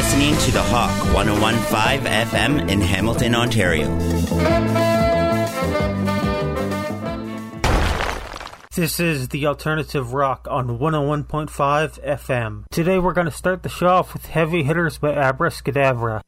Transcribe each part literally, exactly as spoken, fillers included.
listening to The Hawk one oh one point five F M in Hamilton, Ontario. This is the Alternative Rock on one oh one point five F M. Today we're going to start the show off with Heavy Hitters by Abracadabra.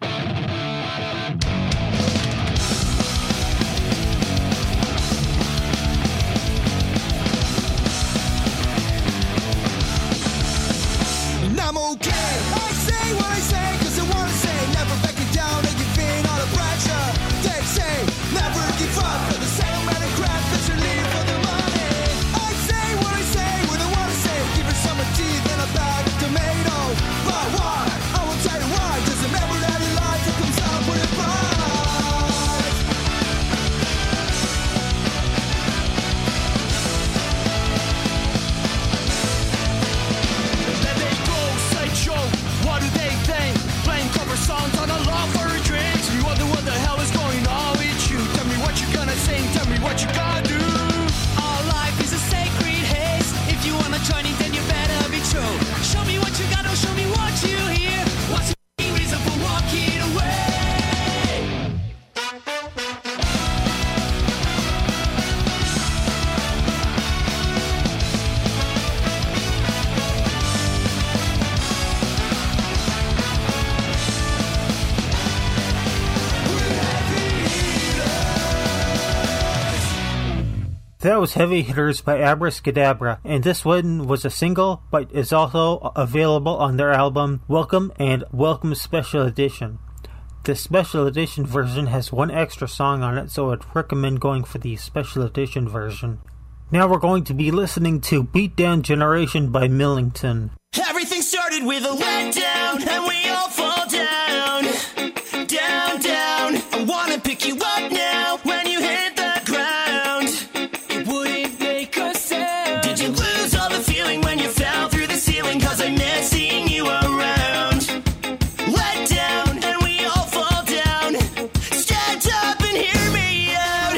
That was Heavy Hitters by Abracadabra, and this one was a single, but is also available on their album Welcome and Welcome Special Edition. The Special Edition version has one extra song on it, so I'd recommend going for the Special Edition version. Now we're going to be listening to Beat Down Generation by Millington. Everything started with a letdown, and we all fall down, down, down. I wanna pick you up now when you hit the ground. It wouldn't make a sound. Did you lose all the feeling when you fell through the ceiling? Cause I miss seeing you around. Let down, and we all fall down. Stand up and hear me out.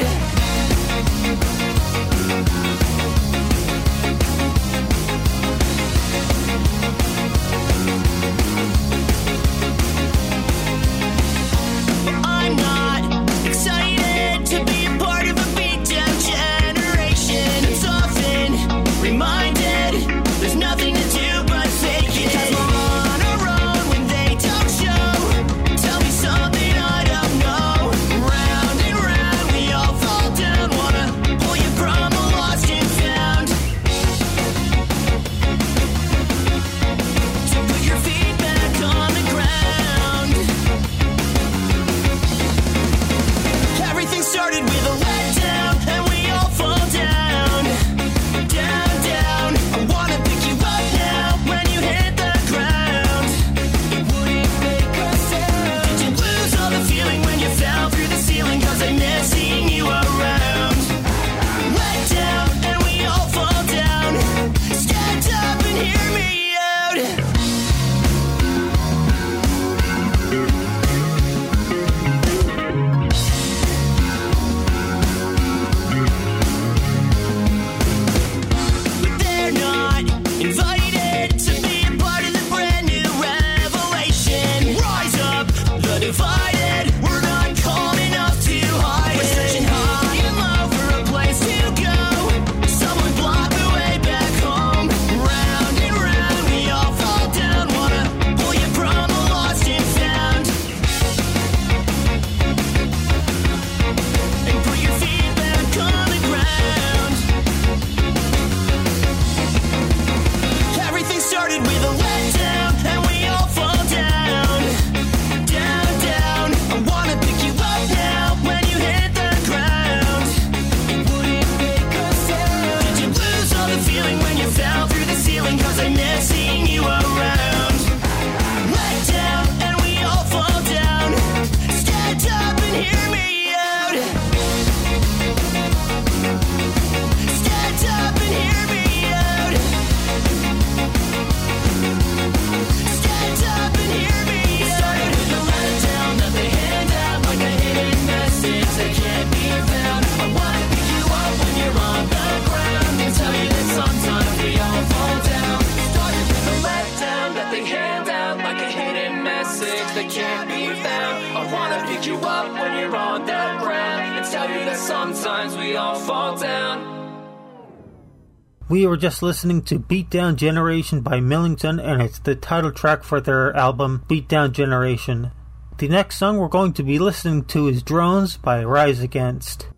message that can't be found. I wanna pick you up when you're on that ground and tell you that sometimes we all fall down. We were just listening to Beatdown Generation by Millington, and it's the title track for their album Beatdown Generation. The next song we're going to be listening to is Drones by Rise Against.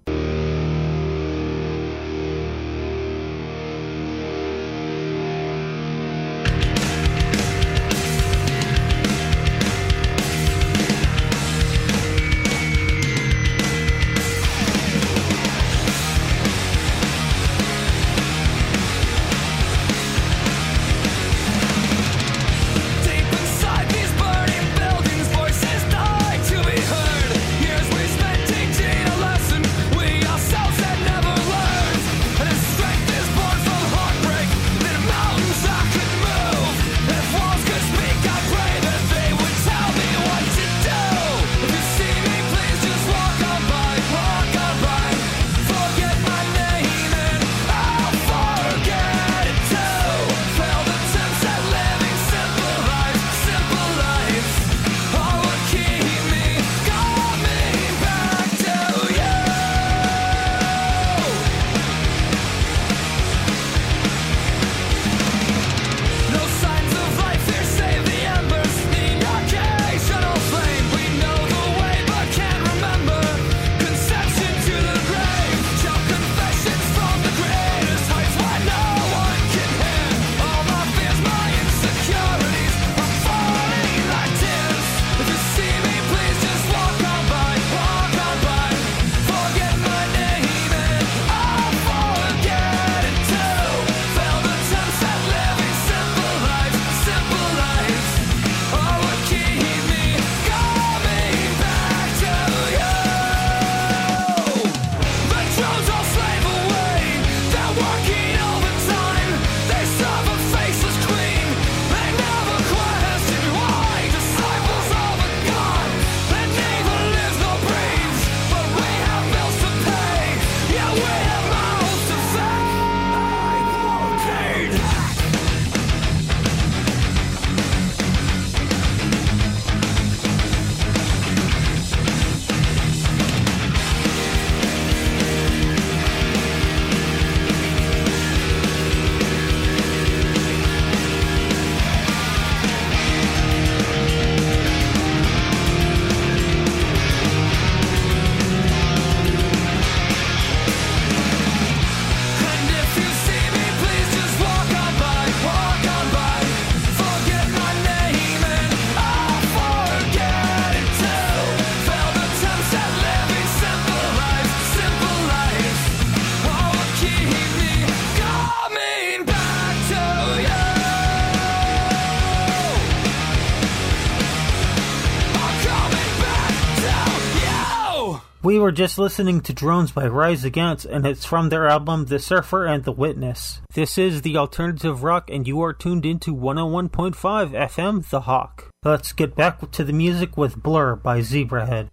We were just listening to Drones by Rise Against, and it's from their album The Surfer and the Witness. This is the Alternative Rock, and you are tuned into one oh one point five F M The Hawk. Let's get back to the music with Blur by Zebrahead.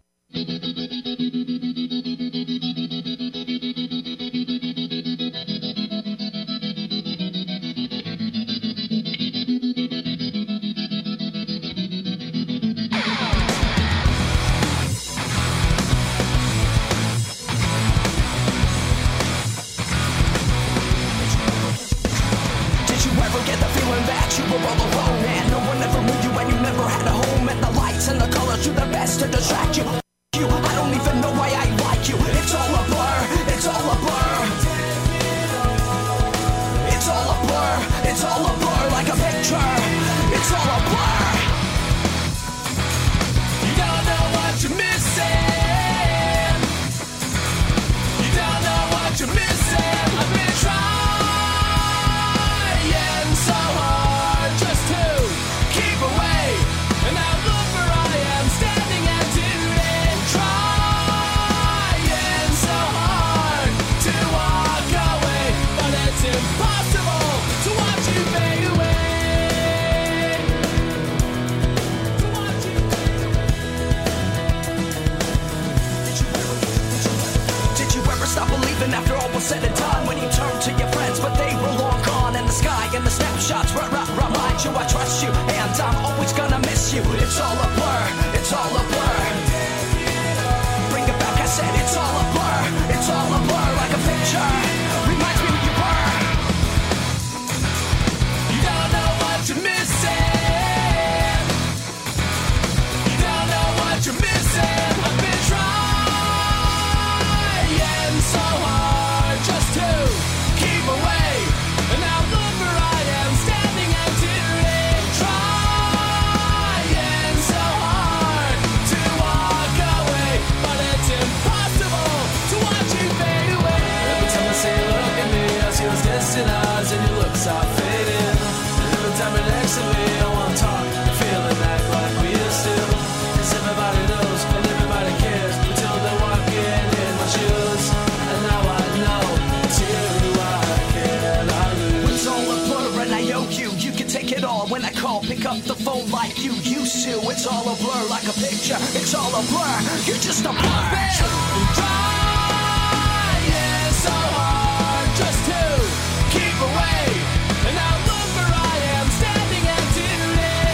To distract you, you, I don't even know why I like you. It's all a blur, it's all a blur. It's all a blur, it's all a blur like a picture. It's all a blur. You don't know what you're missing. You don't know what you're missing. I've been trying so hard just to keep away, and now look where I am standing. After all was said and done, when you turned to your friends, but they were long gone, and the sky and the snapshots r- r- remind you I trust you, and I'm always gonna miss you. It's all a too. It's all a blur like a picture. It's all a blur. You're just a blur. I've been trying so hard just to keep away, and now look where I am standing empty,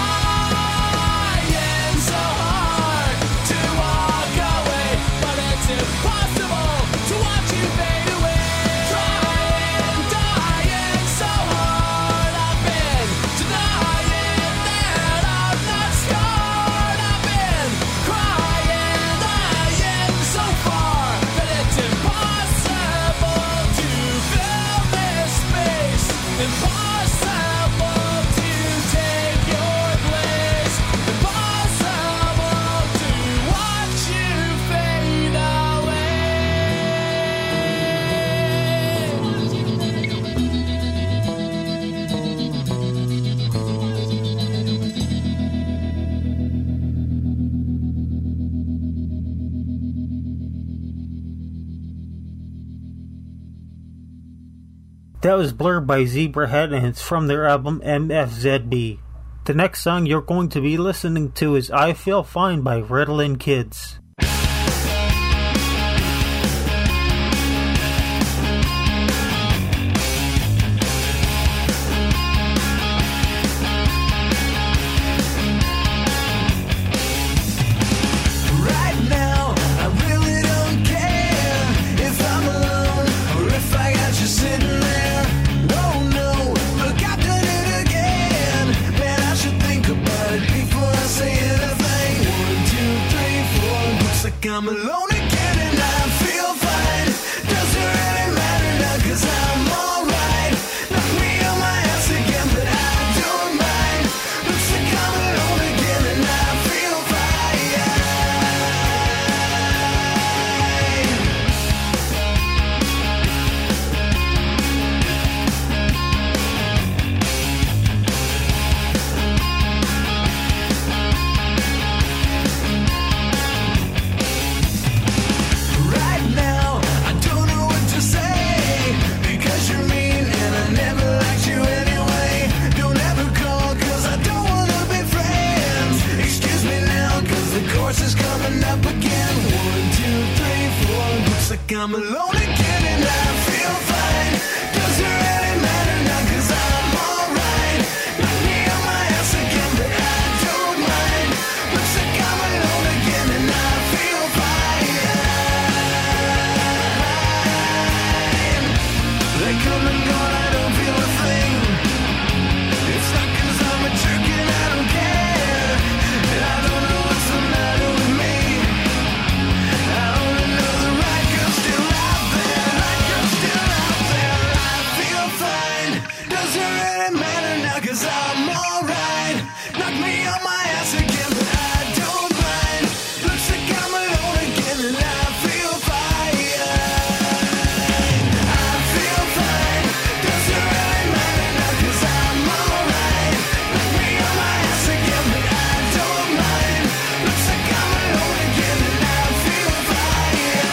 trying so hard to walk away, but it's impossible to watch you fade away. Trying, dying so hard. I've been denying that I'm not scarred. I've been crying, lying so far that it's impossible to fill this space. Impossible to take your place. Impossible to watch you fade That was Blur by Zebrahead, and it's from their album M F Z B. The next song you're going to be listening to is I Feel Fine by Ritalin Kids. right now. I really don't care if I'm alone or if I got you sitting there. No, no, look, I've done it again. Man, I should think about it before I say anything. One, two, three, four. Looks like I'm alone again and I feel fine. Doesn't really matter now 'cause I'm alright. Knock me on my ass again, but I don't mind. Looks like I'm alone again and I feel fine. Right now, I don't know what to say because you're mean and I never liked you anyway. Don't ever call 'cause I don't wanna be friends. Excuse me now 'cause the course is coming up again. One, two, three, four. Looks like I'm alone again and I feel fine. Doesn't really matter now 'cause I'm alright. Knock me on my ass again, but I don't mind. Looks like I'm alone again and I feel fine. They come and go and I don't feel a thing. It's not 'cause I'm a jerk and I don't care. And I don't know what's the matter with me. I only know the right girl's still out there. Right girl's still out there. I feel fine. Doesn't really matter now 'cause I'm alright. Knock me on my ass again, but I don't mind. Looks like I'm alone again and I feel fine. I feel fine. Doesn't really matter now 'cause I'm alright. Knock me on my ass again, but I don't mind. Looks like I'm alone again and I feel fine.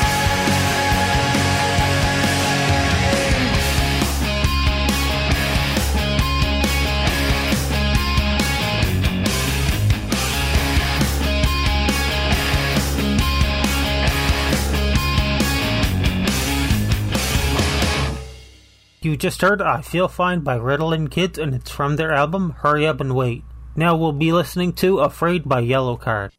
You just heard I Feel Fine by Ritalin Kids, and it's from their album Hurry Up and Wait. Now we'll be listening to Afraid by Yellow Card.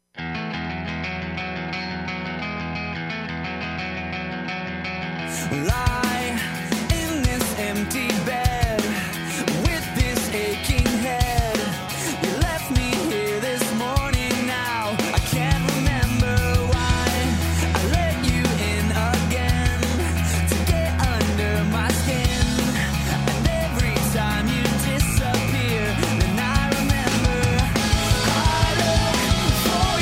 Lie in this empty bed with this aching head. You left me here this morning now. I can't remember why I let you in again to get under my skin. And every time you disappear, then I remember I look for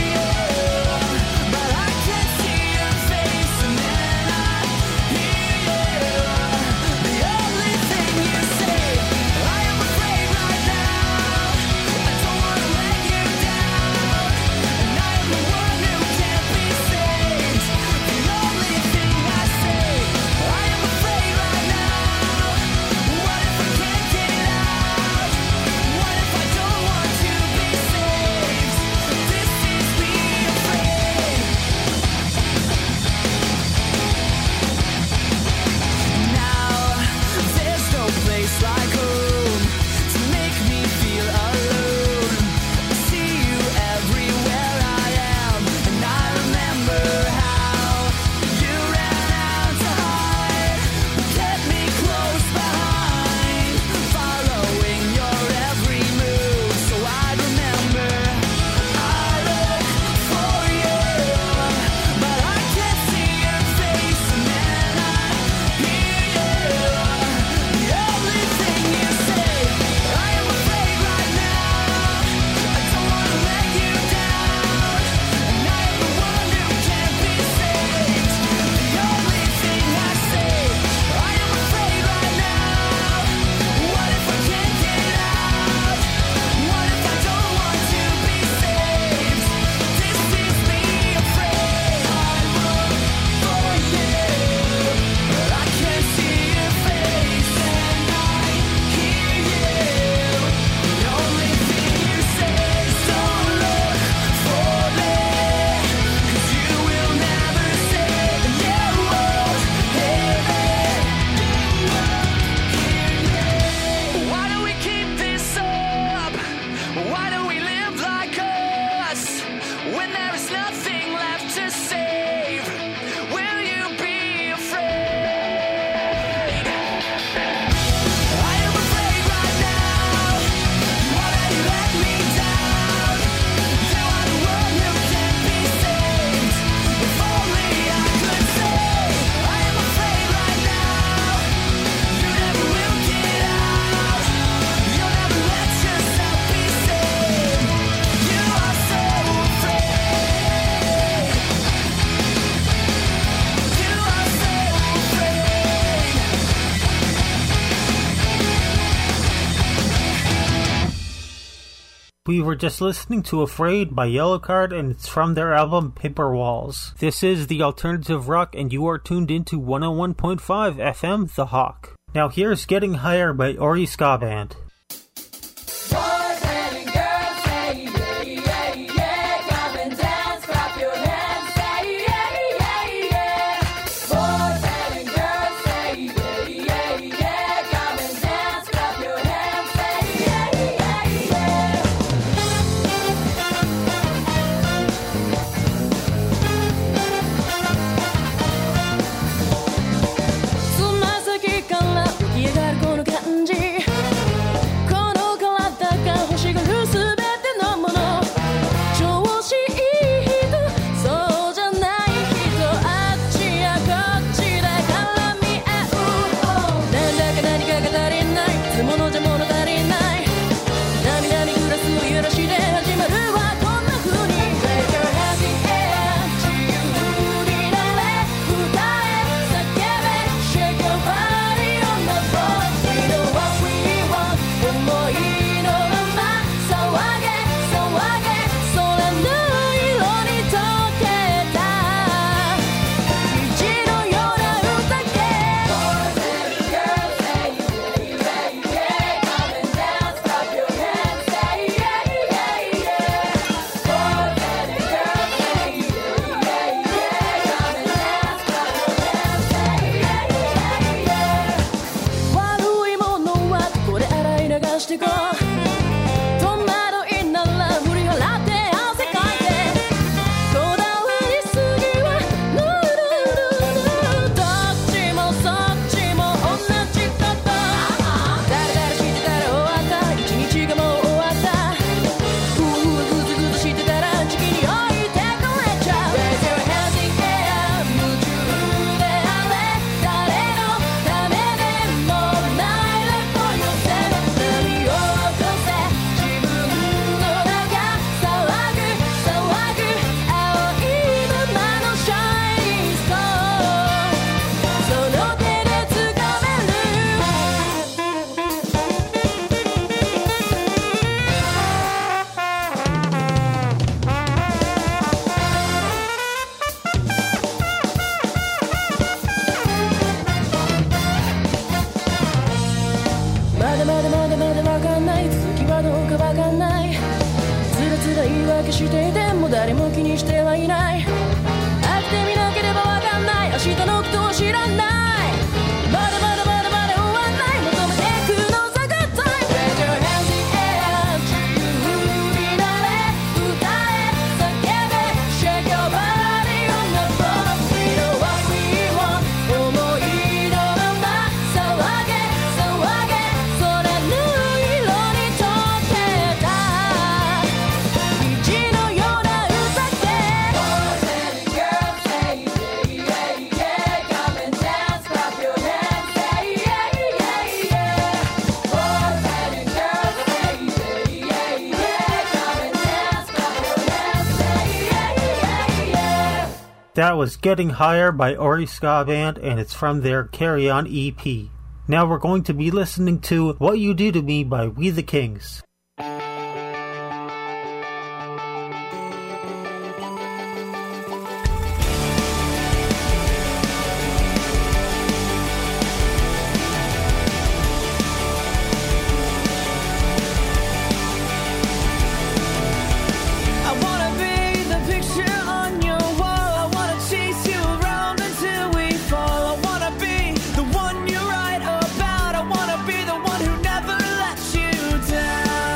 We were just listening to Afraid by Yellowcard, and it's from their album Paper Walls. This is the Alternative Rock, and you are tuned into one oh one point five F M The Hawk. Now here's Getting Higher by Ori Ska Band. That was Getting Higher by Ori Ska Band, and it's from their Carry On E P. Now we're going to be listening to What You Do To Me by We the Kings. The one you write about, I wanna be the one who never lets you down.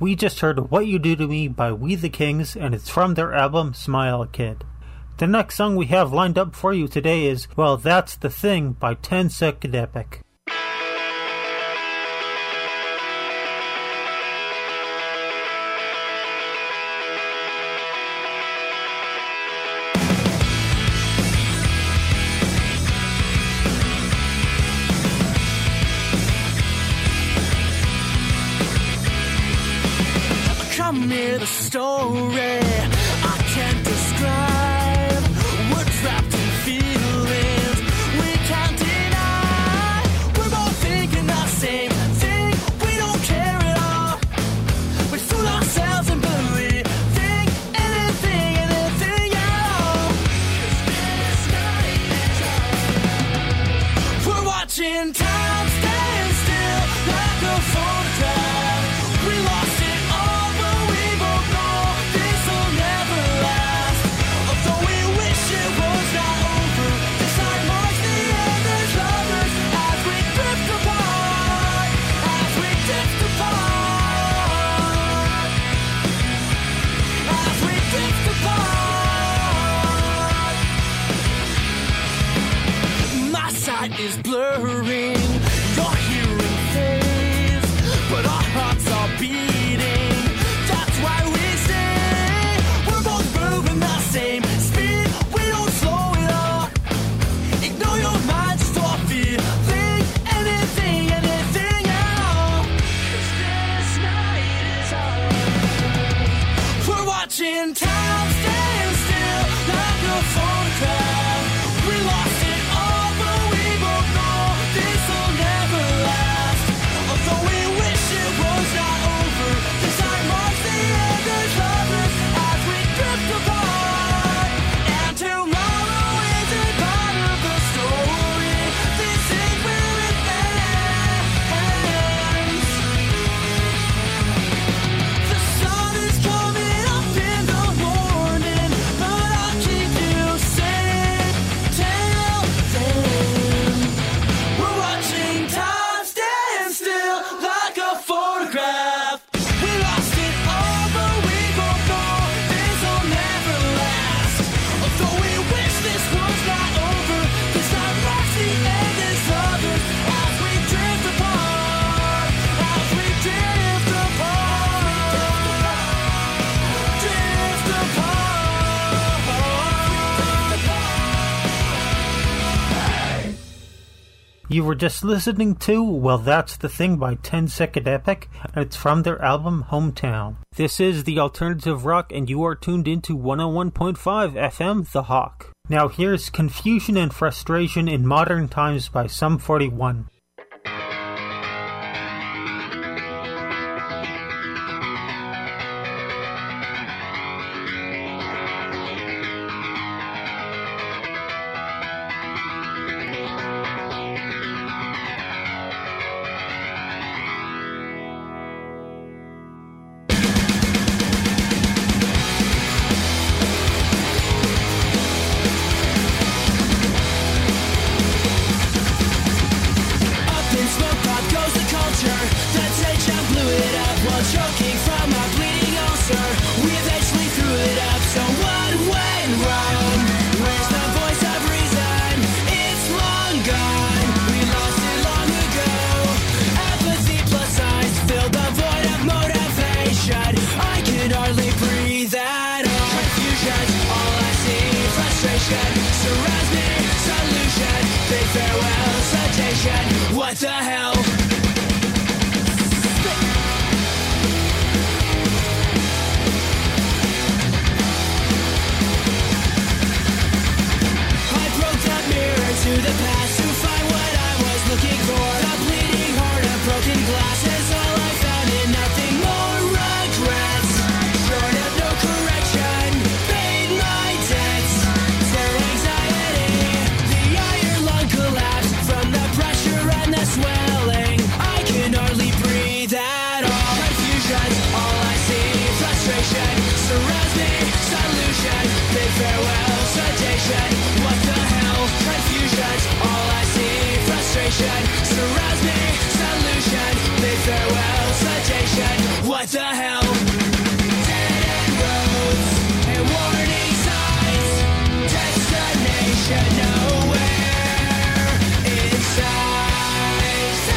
We just heard What You Do to Me by We the Kings, and it's from their album Smile Kid. The next song we have lined up for you today is Well That's the Thing by ten Second Epic. Come near the story I can't describe. We're trapped in feelings we can't deny. We're both thinking the same thing. We don't care at all. We fool ourselves and believe think anything, anything at all. 'Cause this night is ours. We're watching time stand still like a photograph. We lost it all, but we both know this'll never last. Although we wish it was not over, this night marks the end as lovers as we drift apart, as we drift apart, as we drift apart. My sight is blurring, your hearing fades, but our hearts are beating. That's why we stay. We're both moving the same speed. We don't slow it up. Ignore your mind, just for fear. Think anything, anything at all. 'Cause this night is ours. We're watching time stand still like a photograph. We lost it all, but we both know this'll never last. Although we wish it was not over, this night marks the end as lovers as we drift apart. And tomorrow is a part of the story. This is where it ends. The sun is coming up in the morning, but I'll keep you safe till then. We're watching time stand still like a photograph. We lost it all, but we both know this'll never last. Although we wish this was not over, this night marks the end as lovers as we drift apart, as we drift apart, drift apart. You were just listening to Well That's the Thing by ten Second Epic, and it's from their album Hometown. This is the Alternative Rock, and you are tuned into one oh one point five F M The Hawk. Now here's Confusion and Frustration in Modern Times by Sum forty-one. Up in smoke pot goes the culture. The tension blew it up while choking from a bleeding ulcer. We eventually threw it up, so what went wrong? Where's the voice of reason? It's long gone. We lost it long ago. Apathy plus eyes filled the void of motivation. I can hardly breathe at all. Confusion, all I see, frustration surrounds me. Solution, big farewell, citation. What the hell? I broke that mirror to the past to find what I was looking for. The bleeding heart of broken glass is all I found, and nothing more regrets. Short of no correction, paid my debts. Zero anxiety, the iron lung collapsed from the pressure and the swell. should know where inside. So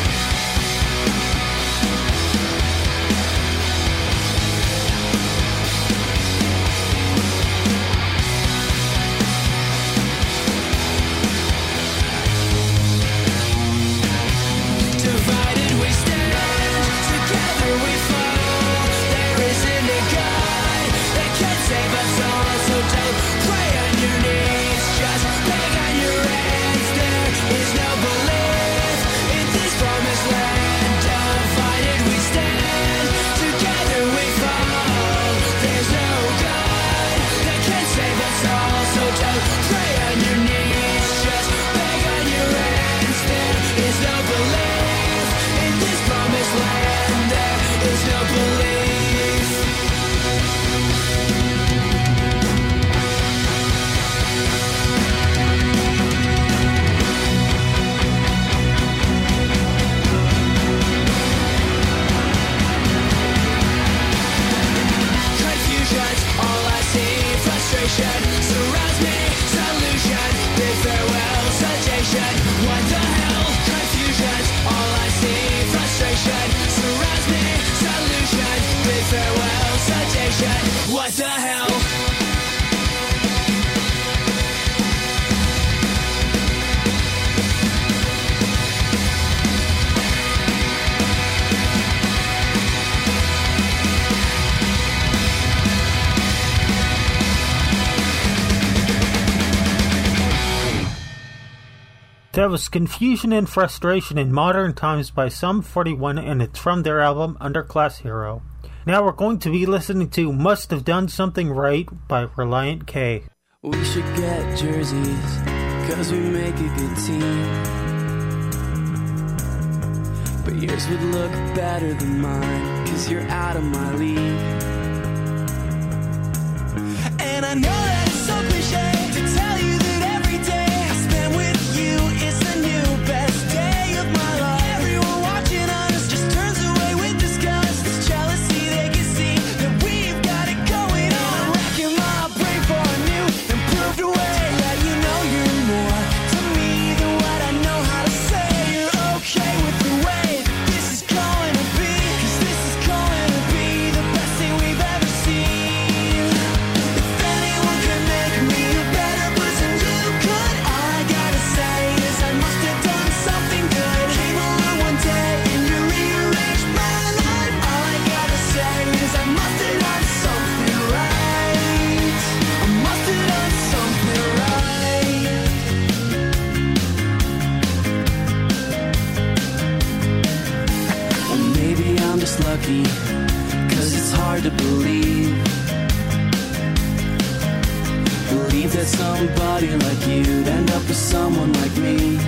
divided we stand, together we fall. There isn't a God that can save us all, so don't pray on your knees, just beg on your hands. There is no belief in this promised land. Divided we stand, together we fall. There's no God that can save us all, so don't pray on your knees, just beg on your hands. There is no belief in this promised land. There is no belief. Confusion's all I see. Frustration surrounds me. Solution, bid farewell. Suggestion, what the hell? Confusion's all I see. Frustration surrounds me. Solution, bid farewell. Suggestion, what the hell? That was Confusion and Frustration in Modern Times by Sum forty-one, and it's from their album Underclass Hero. Now we're going to be listening to Must Have Done Something Right by Reliant K. We should get jerseys, cause we make a good team. But yours would look better than mine, cause you're out of my league. And I know that it's so cliche to tell you that every day I spend with you is the new best day of my life. Everyone watching us just turns away with disgust. This jealousy, they can see that we've got it going on. I'm racking my brain for a new, improved way. Let you know you're more to me than what I know how to say. You're okay with the way this is going to be, cause this is going to be the best thing we've ever seen. If anyone could make me a better person, you could. All I gotta say is I must have done something good. Came along one day and you rearranged my life. All I gotta say is I must have done something right. I must have done something right. Well, maybe I'm just lucky, cause it's hard to believe. Believe that somebody like you'd end up with someone like me.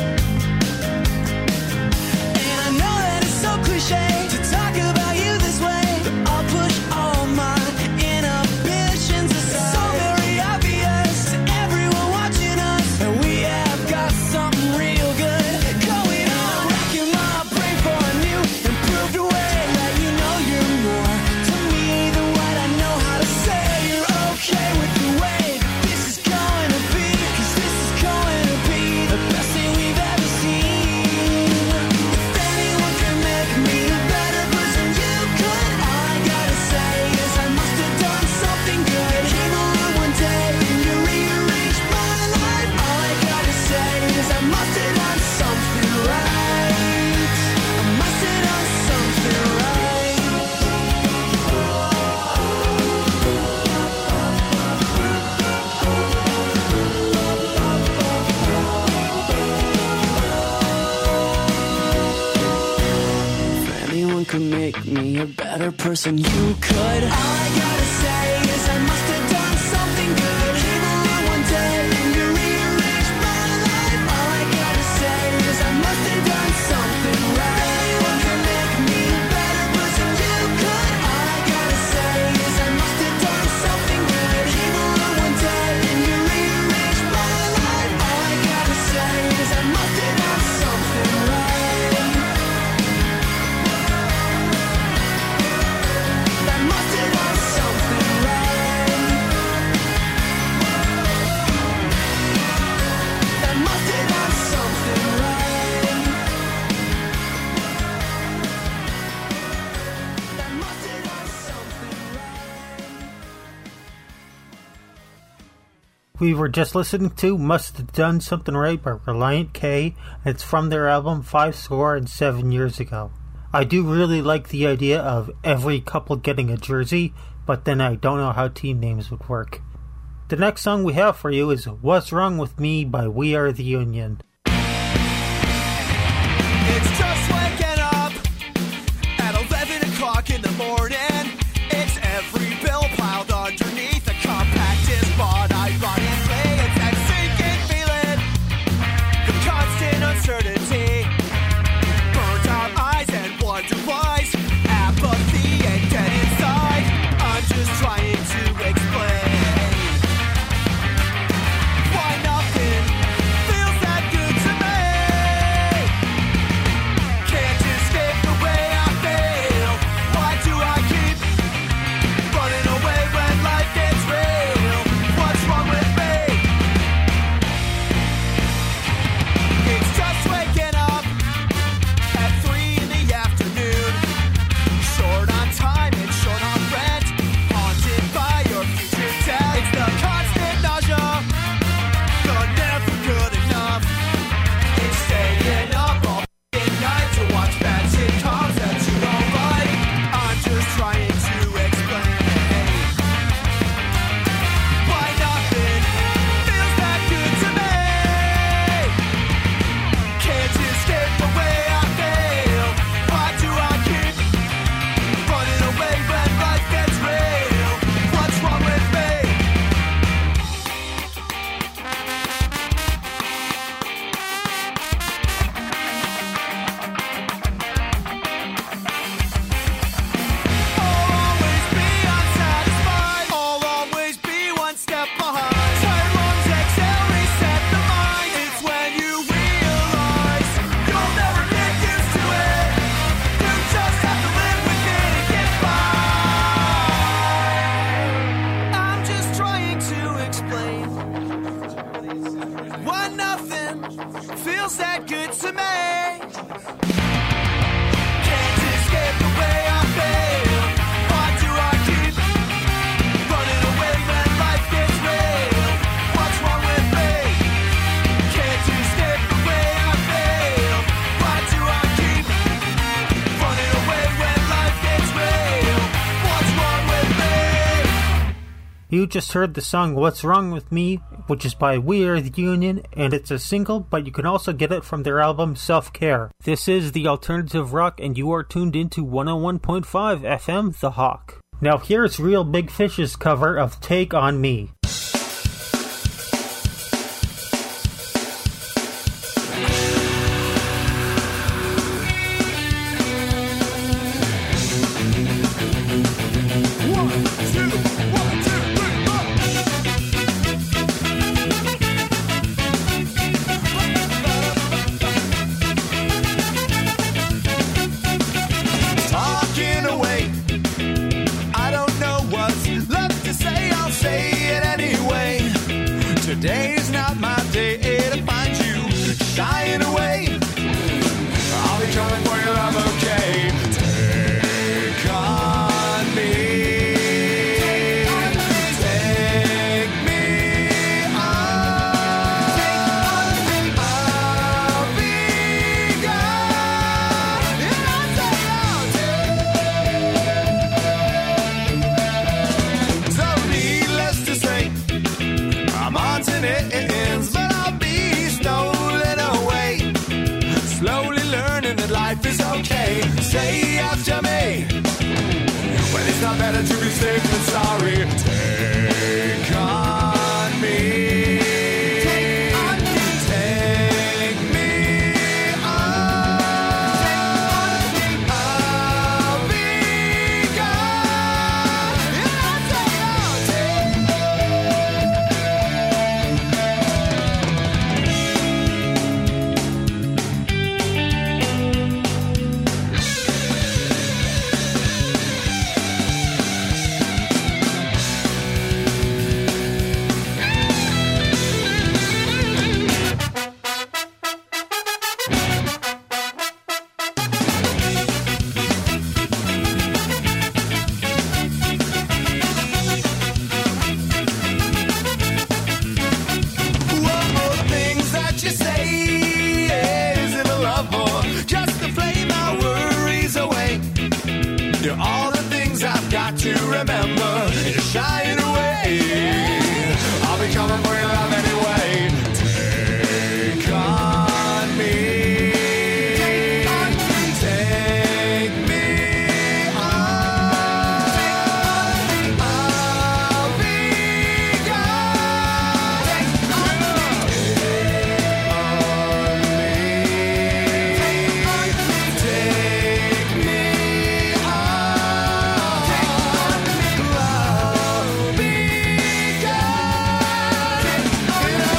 And I know that it's so cliche to talk about you this way, but I'll push all my inhibitions aside. It's so very obvious to everyone watching us that we have got something real good going on. Racking my brain for a new, improved way. Let you know you're more to me than what I know how to say. You're okay with the way this is going to be, cause this is going to be the best thing we've ever seen. If anyone can make me a better person, you could. All I gotta say is I must have done something good. Came along one day and you rearranged my life. All I gotta say is I must have done something right. I must have done something right. If anyone could make me a better person, you could. All I gotta say is I must have done something good. Came along one day and you rearranged my life. All I gotta say is I must have done something right. Anyone can make me a better person, you could. All I gotta say is I must have done something good. Came along one day and you rearranged my life. All I gotta say is I must have done something right. I must have done something We were just listening to Must Have Done Something Right by Relient K, and it's from their album Five Score and Seven Years Ago. I do really like the idea of every couple getting a jersey, but then I don't know how team names would work. The next song we have for you is What's Wrong With Me by We Are the Union. It's just waking up at eleven o'clock in the morning. It's every bill piled underneath a compacted spot. Ironically, it's that sinking feeling, the constant uncertainty, burnt out eyes and wonder why's, apathy and dead inside. I'm just trying to explain why nothing feels that good to me. Can't escape the way I feel. Why do I keep running away when life gets real? What's wrong with me? It's just waking up at three in the afternoon, short on time and short on rent, haunted by your future death. It's the constant nausea, you're never good enough. It's staying up all f***ing night to watch bad sitcoms that you don't like. I'm just trying to explain why nothing feels that good to me. Can't escape the way I feel. Why do I keep running away when life gets real? What's wrong with me? I'll always be unsatisfied. I'll always be one step behind. Tight lungs exhale, reset the mind. It's when you realize you'll never get used to it. You just have to live with it and get by. I'm just trying to explain why nothing feels that good to me. Can't escape the way I feel. Why do I keep running away when life gets real? What's wrong with me? Can't escape the way I feel. Why do I keep running away when life gets real? What's wrong with me? You just heard the song What's Wrong With Me, which is by We Are the Union, and it's a single, but you can also get it from their album Self-Care. This is the Alternative Rock, and you are tuned into one oh one point five F M, The Hawk. Now here's Real Big Fish's cover of Take On Me. One, two, one, two, three, four. Talking away, I don't know what's left to say. I'll say it anyway. Today's not my day to find you shying away. I'll be coming for your love, okay? Take on me. Take me on. I'll be gone. And I'll take out. So needless to say, I'm on to ends, but I'll be stolen away. Slowly learning that life is okay. Say after me, well, it's not better to be safe than sorry. Take on me. Take on me. Take me on. I'll be gone. And I'll take out. remember, you're shying away. I'll be coming for your love anyway. Take on me. Take on me. Take me on. I'll be gone. Take on me. Take on me. Take me on. Take on me. I'll be gone. Take on me.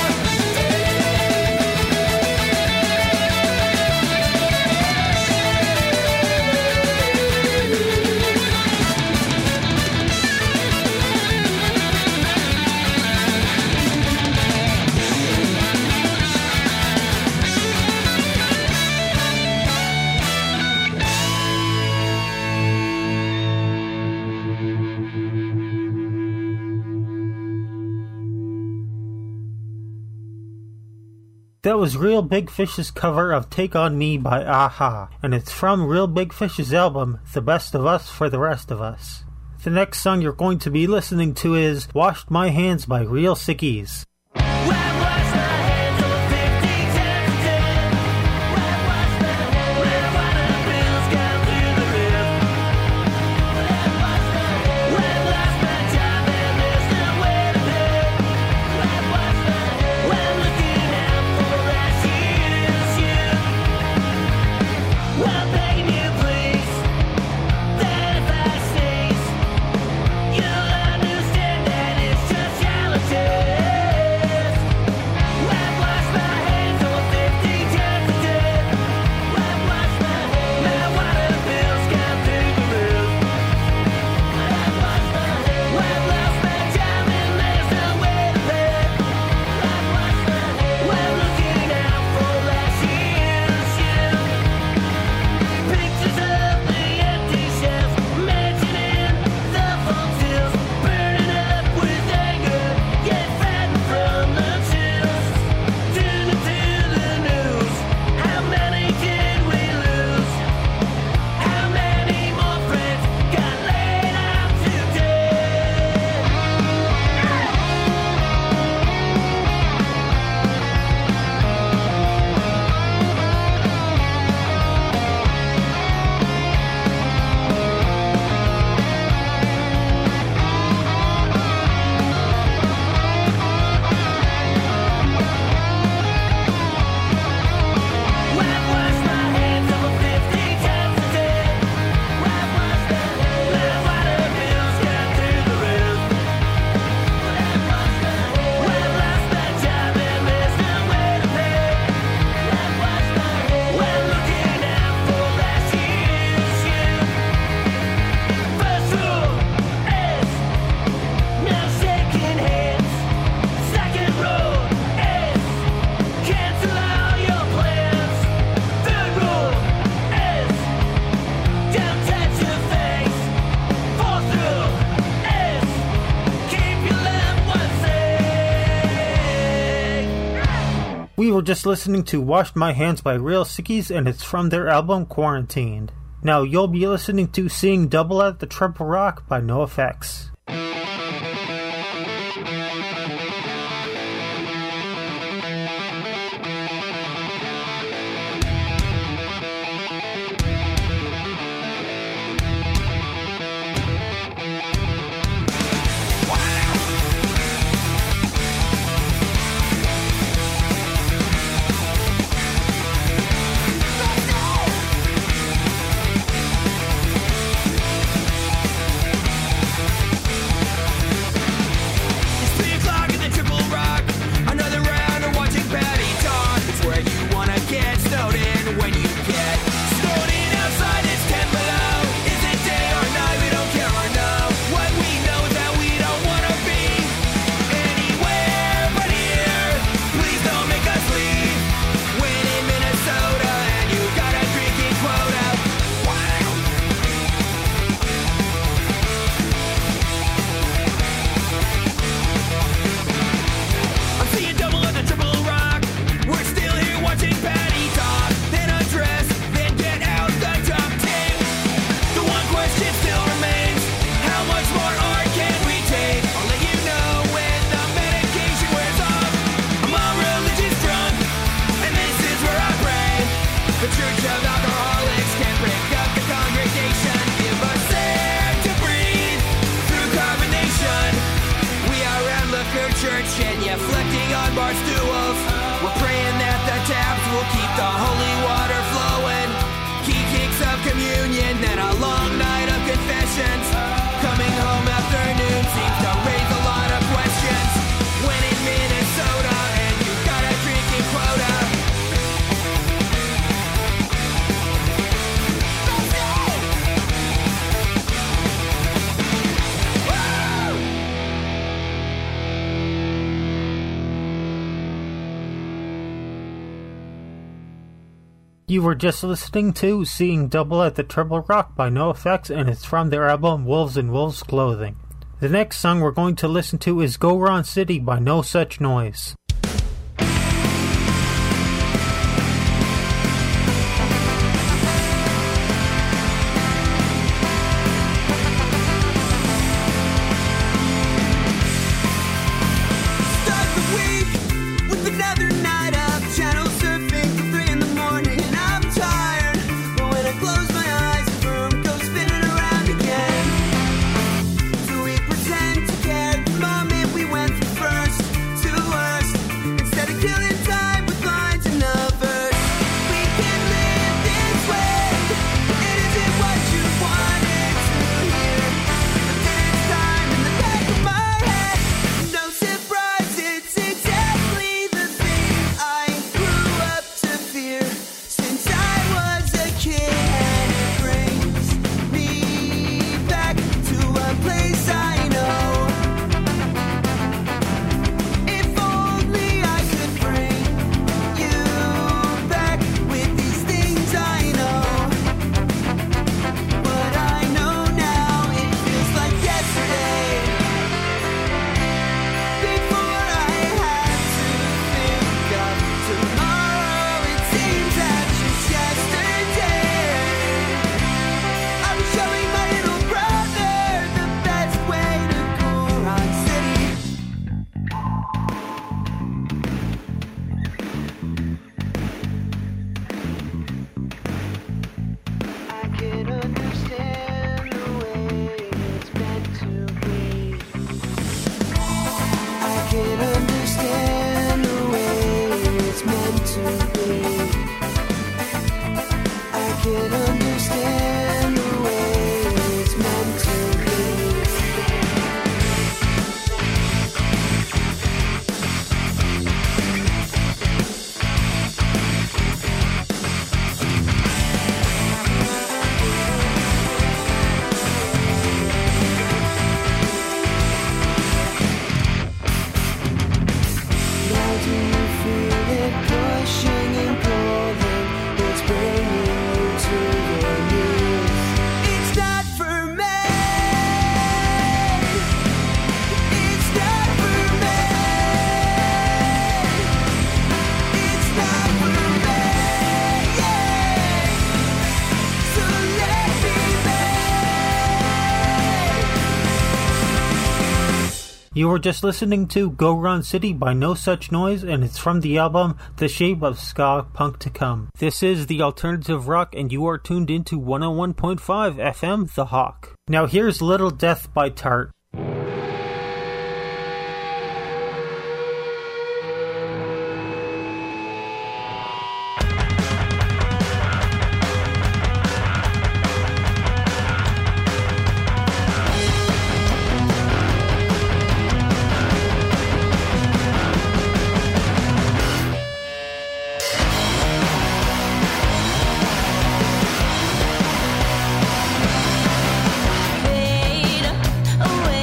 That was Real Big Fish's cover of Take On Me by A-ha, and it's from Real Big Fish's album, The Best of Us for the Rest of Us. The next song you're going to be listening to is Washed My Hands by Real Sickies. We were just listening to Washed My Hands by Real Sickies, and it's from their album Quarantined. Now you'll be listening to Seeing Double at the Triple Rock by NoFX. How much more bar stools. We're praying that the taps will keep the holy water flowing. Key kicks of communion, then a long night of confessions. Coming home afternoon seems to raise a lot of questions. When in Minnesota and you got a drinking quota. You were just listening to Seeing Double at the Treble Rock by NoFX, and it's from their album Wolves in Wolves Clothing. The next song we're going to listen to is Go Ron City by No Such Noise. Start the week with another night of channel surfing till three in the morning. I'm tired, but when I close my eyes, the room goes spinning around again. So we pretend to care the moment we went from first to worst. Instead of killing time with lines and numbers, we can live this way. It isn't what you wanted to hear, but then it's time in the back of my head. No surprise, it's exactly the thing I grew up to fear since I was a kid. And it brings me back to a place I know. If only I could bring you back with these things I know. But I know now it feels like yesterday. Before I had to think of tomorrow, it seems that just yesterday I was showing my little brother the best way to Goron City. I can understand the way it's meant to be. I can understand the way it's meant to be. I can understand the way it's meant to be. Now do you feel it pushing and pulling? It's bringing you to your knees. It's not for me. It's not for me. It's not for me. Yeah. So let me You were just listening to Go Ron City by No Such Noise, and it's from the album The Shape of Ska Punk to Come. This is the Alternative Rock, and you are tuned into one oh one point five F M The Hawk. Now here's Little Death by Tart. Fade away.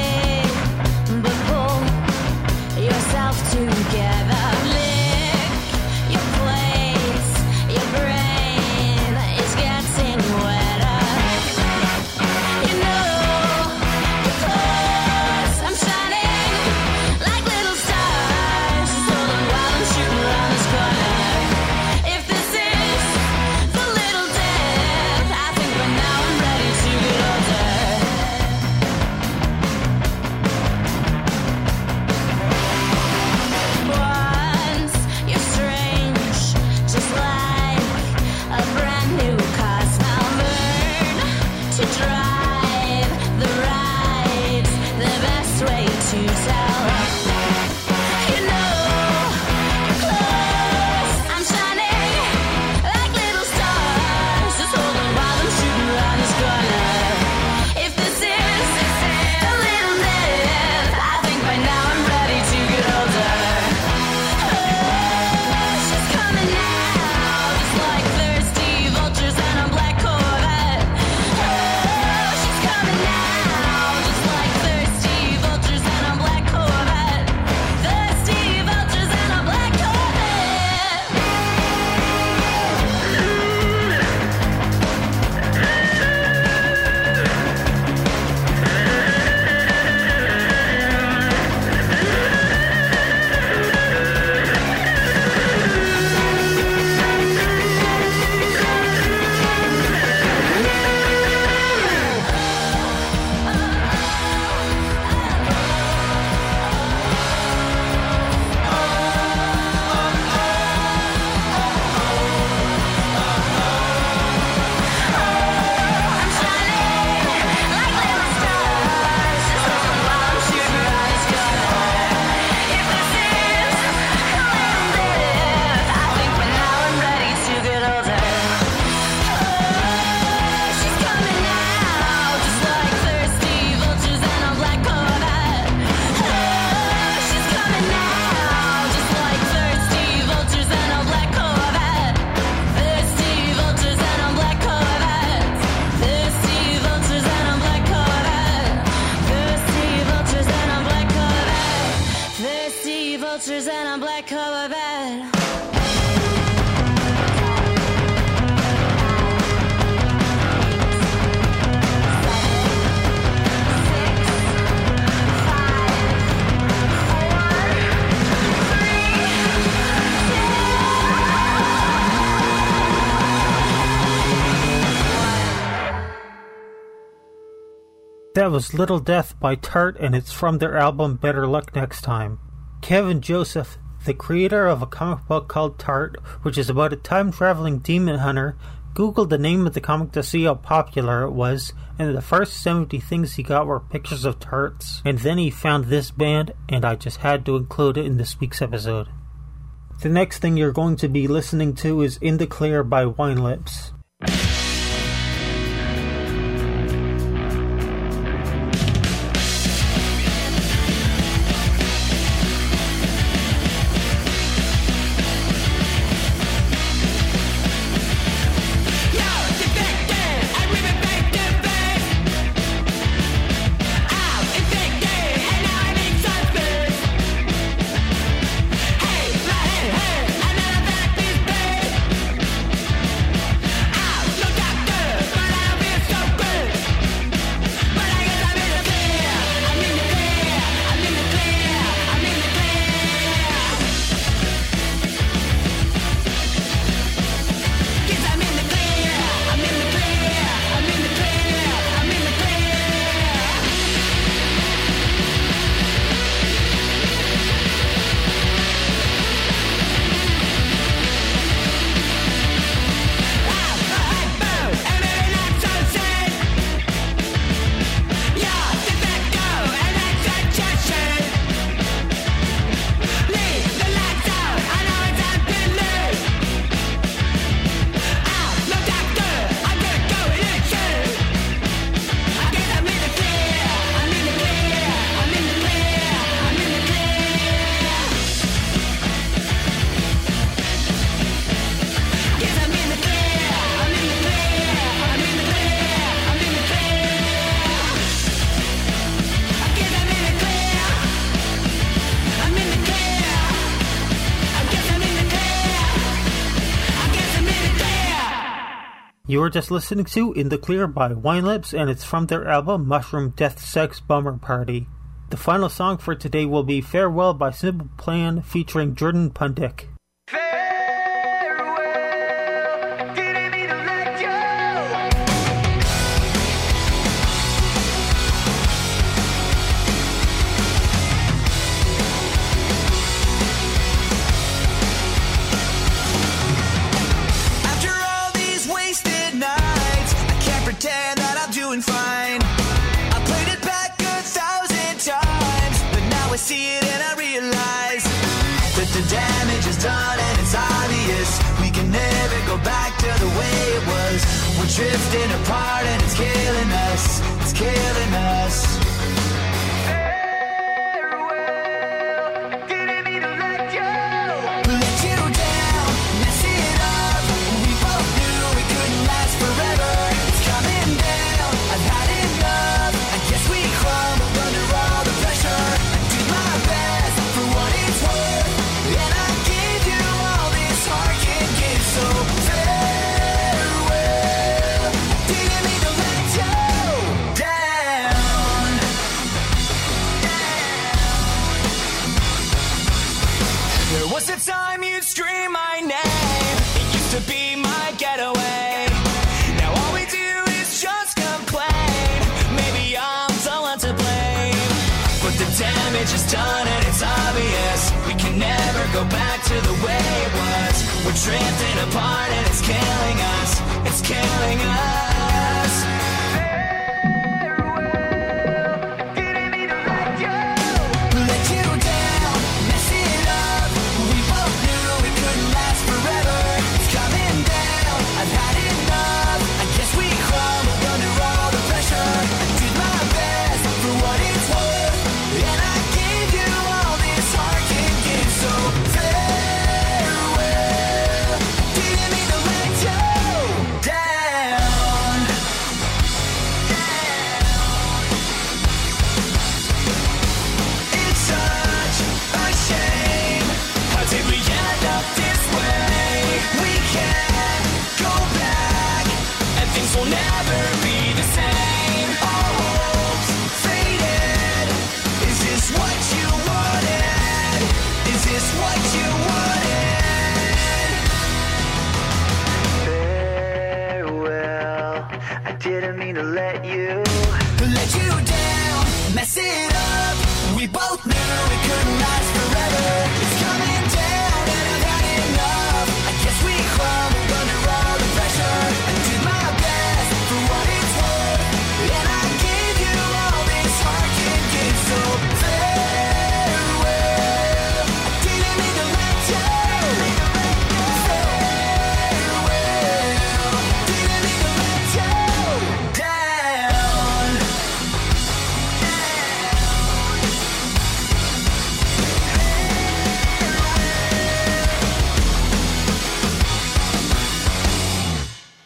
That was Little Death by Tart, and it's from their album Better Luck Next Time. Kevin Joseph, the creator of a comic book called Tart, which is about a time-traveling demon hunter, Googled the name of the comic to see how popular it was, and the first seventy things he got were pictures of tarts. And then he found this band, and I just had to include it in this week's episode. The next thing you're going to be listening to is In the Clear by Wine Lips. You were just listening to In the Clear by Wine Lips, and it's from their album Mushroom Death Sex Bummer Party. The final song for today will be Farewell by Simple Plan featuring Jordan Pundik. Pretend that I'm doing fine. I played it back a thousand times, but now I see it and I realize that the damage is done and it's obvious. We can never go back to the way it was. We're drifting apart and it's killing us. It's killing us. Time you'd scream my name. It used to be my getaway. Now all we do is just complain. Maybe I'm the one to blame, but the damage is done and it's obvious. We can never go back to the way it was. We're drifting apart and it's killing us. It's killing us. Down.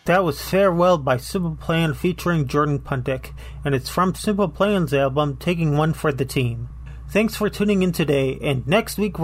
That was Farewell by Simple Plan featuring Jordan Puntik, and it's from Simple Plan's album Taking One for the Team. Thanks for tuning in today, and next week